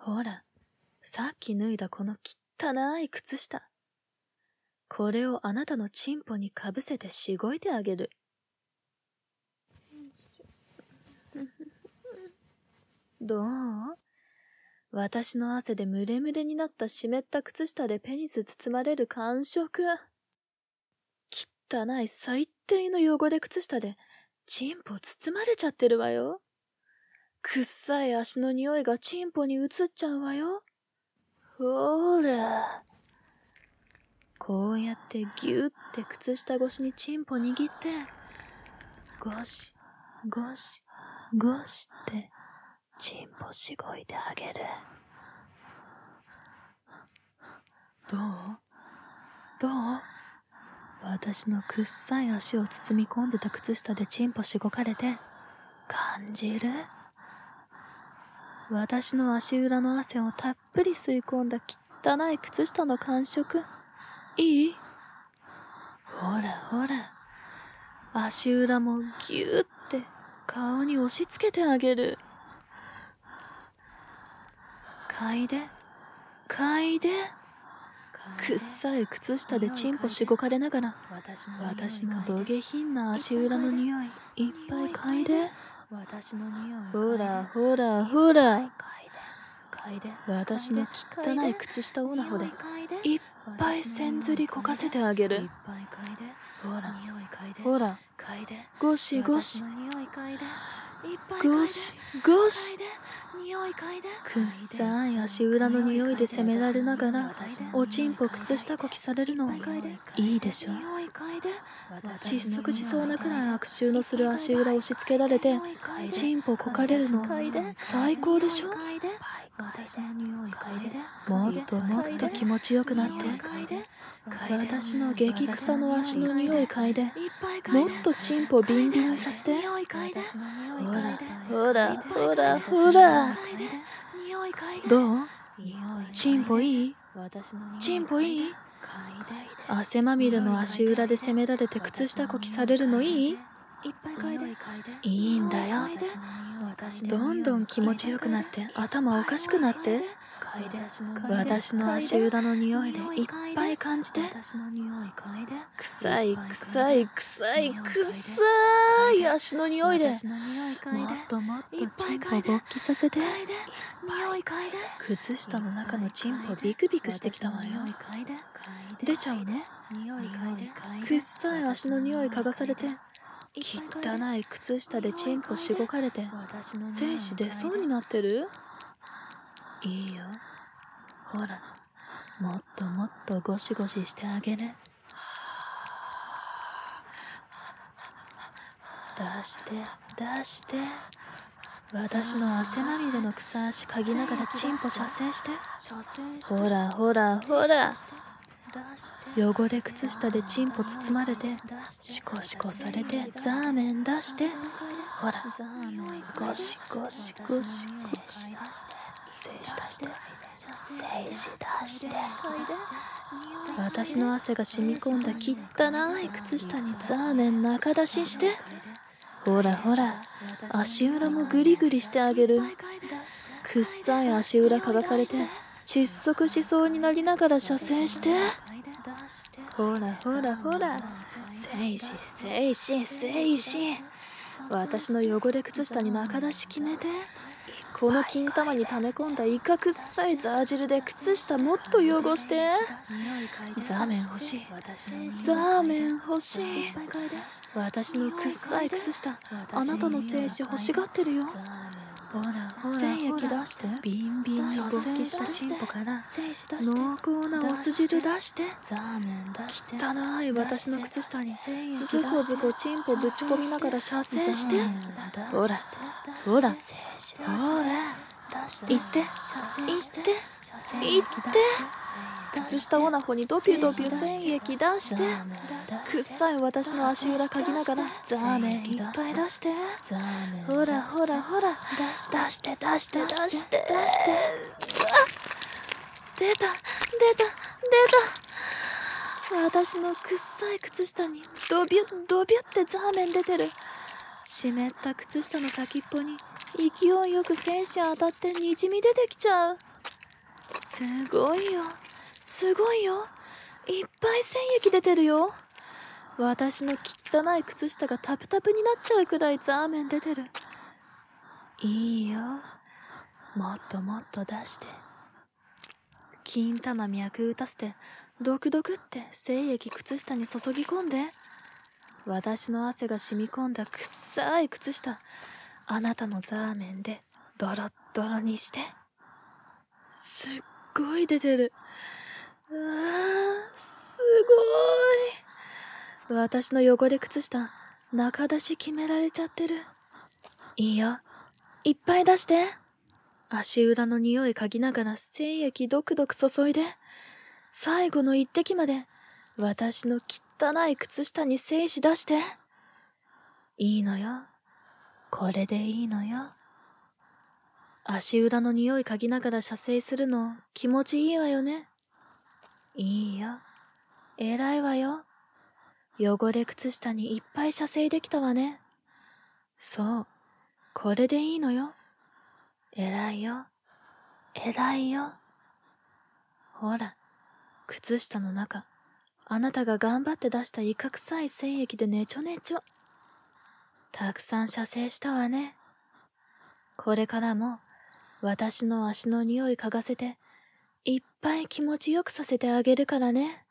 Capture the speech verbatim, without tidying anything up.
ほら、さっき脱いだこの汚い靴下。これをあなたのチンポにかぶせてしごいてあげる。どう？私の汗でムレムレになった湿った靴下でペニス包まれる感触。汚い最低の汚れ靴下でチンポ包まれちゃってるわよ。くっさい足の匂いがチンポに移っちゃうわよ。ほら。こうやってギューって靴下越しにチンポ握って、ゴシ、ゴシ、ゴシってチンポしごいてあげる。どう？どう？私のくっさい足を包み込んでた靴下でチンポしごかれて、感じる？私の足裏の汗をたっぷり吸い込んだ汚い靴下の感触。いい？ほらほら。足裏もぎゅーって顔に押し付けてあげる。嗅いで、嗅いで。くっさい靴下でチンポしごかれながら、私のど下品な足裏の匂いいっぱい嗅いで。ほらほらほら。私の汚い靴下オナホでいっぱいせんずりこかせてあげる。ほらほら、ゴシゴシゴシゴシ。くっさい足裏の匂いで責められながらおちんぽ靴下こきされるのいいでしょ。窒息しそうなくらい悪臭のする足裏押し付けられてチンポこかれるの最高でしょ。もっともっと気持ちよくなって、私の激臭の足の匂い嗅いで、もっとチンポビンビンにさせて。ほらほらほらほら。どう？チンポいい？チンポいい？汗まみれの足裏で責められて靴下こきされるのいい？いいんだよ。どんどん気持ちよくなって頭おかしくなって、私の足裏の匂いでいっぱい感じて。臭い臭い臭い臭い足の匂いでもっともっとチンポ勃起させて。靴下の中のチンポビクビクしてきたわよ。出ちゃうね。くっさい足の匂い嗅がされて、汚い靴下でチンポしごかれて精子出そうになってる？いいよ。ほら、もっともっとゴシゴシしてあげる。出して出して。私の汗まみれの草足嗅ぎながらチンポ射精して。ほらほらほら。汚れ靴下でチンポ包まれてシコシコされてザーメン出して。ほらゴシゴシゴシゴシ。精子出して、精子出して。私の汗が染み込んだ汚い靴下にザーメン中出しして。ほらほら、足裏もグリグリしてあげる。くっさい足裏嗅がされて窒息しそうになりながら射精して。ほらほらほら、精子精子精子。私の汚れ靴下に中出し決めて。この金玉に溜め込んだイカくっさいザー汁で靴下もっと汚して。ザーメン欲しい、ザーメン欲しい。私のくっさい靴下、あなたの精子欲しがってるよ。ほらほら、精液出して。ビンビンに勃起したチンポから濃厚なお酢汁出して。汚い私の靴下にズコズコチンポぶち込みながら射精して。ほらほらほら、行って行って行って。靴下オナホにドピュドピュ精液出して。くっさい私の足裏嗅ぎながらザーメンいっぱい出して。ほらほらほら、出して出して出して出た出た出た。私のくっさい靴下にドビュッドビュってザーメン出てる。湿った靴下の先っぽに勢いよく精子当たってにじみ出てきちゃう。 すごいよ。すごいよ。いっぱい精液出てるよ。私の汚い靴下がタプタプになっちゃうくらいザーメン出てる。いいよ。もっともっと出して。金玉脈打たせて、ドクドクって精液靴下に注ぎ込んで。私の汗が染み込んだ臭い靴下、あなたのザーメンでドロッドロにして。すっごい出てる。うわー、すごい。私の汚れ靴下、中出し決められちゃってる。いいよ。いっぱい出して。足裏の匂い嗅ぎながら精液ドクドク注いで。最後の一滴まで、私の汚い靴下に精子出して。いいのよ。これでいいのよ。足裏の匂い嗅ぎながら射精するの気持ちいいわよね。いいよ。偉いわよ。汚れ靴下にいっぱい射精できたわね。そう。これでいいのよ。偉いよ。偉いよ。ほら、靴下の中、あなたが頑張って出したイカ臭い精液でねちょねちょ。たくさん射精したわね。これからも、私の足の匂い嗅がせて、いっぱい気持ちよくさせてあげるからね。